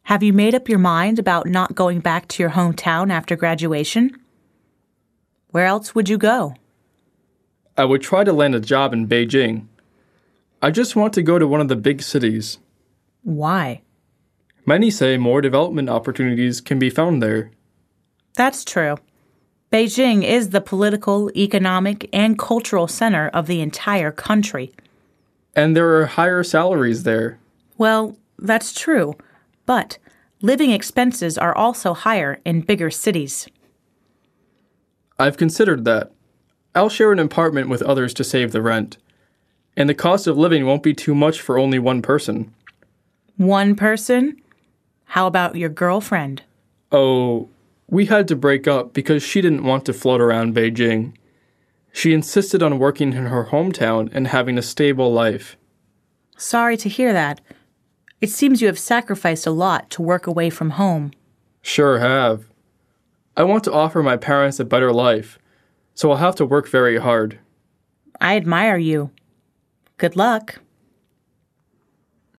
Have you made up your mind about not going back to your hometown after graduation? Where else would you go? I would try to land a job in Beijing. I just want to go to one of the big cities. Why? Many say more development opportunities can be found there. That's true. Beijing is the political, economic, and cultural center of the entire country. And there are higher salaries there. Well, that's true, but living expenses are also higher in bigger cities. I've considered that. I'll share an apartment with others to save the rent. And the cost of living won't be too much for only one person. One person? How about your girlfriend? Oh, we had to break up because she didn't want to float around Beijing. She insisted on working in her hometown and having a stable life. Sorry to hear that. It seems you have sacrificed a lot to work away from home. Sure have. I want to offer my parents a better life, so I'll have to work very hard. I admire you. Good luck.